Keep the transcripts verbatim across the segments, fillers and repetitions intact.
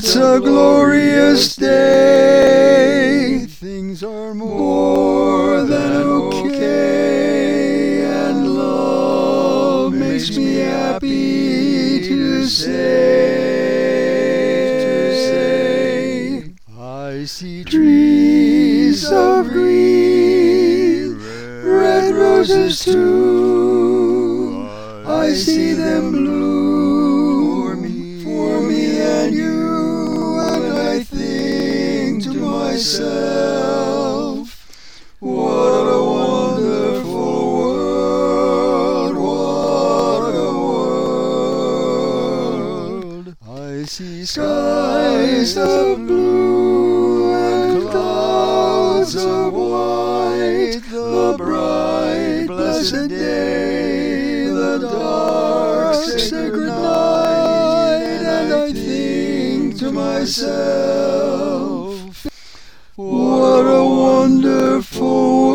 it's a glorious day. Things are more than okay, and love makes me happy to say. I see trees of green, red roses too. I see them bloom for me and you, and I think to myself, what a wonderful world, what a world. I see skies of blue and clouds of white, the bright blessed day, the dark sacred night, and I think to myself, what a wonderful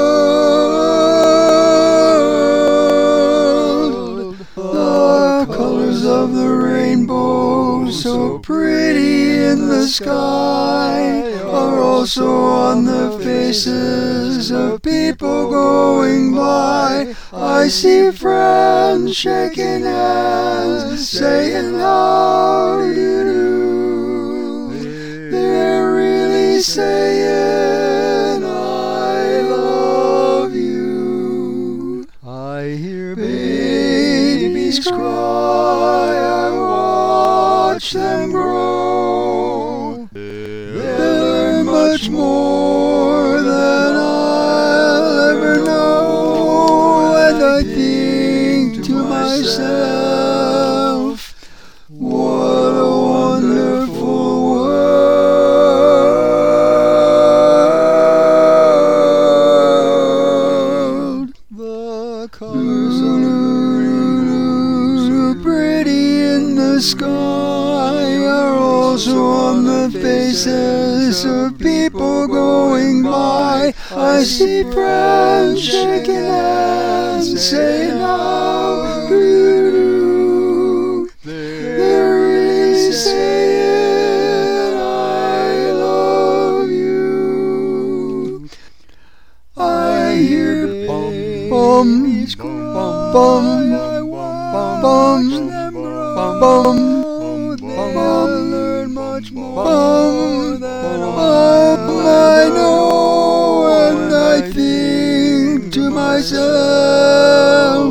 world. The colors of the rainbow, so pretty in the sky, are also on the faces of people going by. I see friends shaking hands, saying how do you do. They're really saying I love you. I hear babies cry, I watch them grow. They learn much more than I'll ever know, and I think to myself, what a wonderful world. The colors are so pretty in the sky, are also on the faces of people going by. I see friends shaking hands, saying how do you do. They're really saying I love you. I hear bum bum bum bum bum. They'll learn much more than I know, and I think to myself,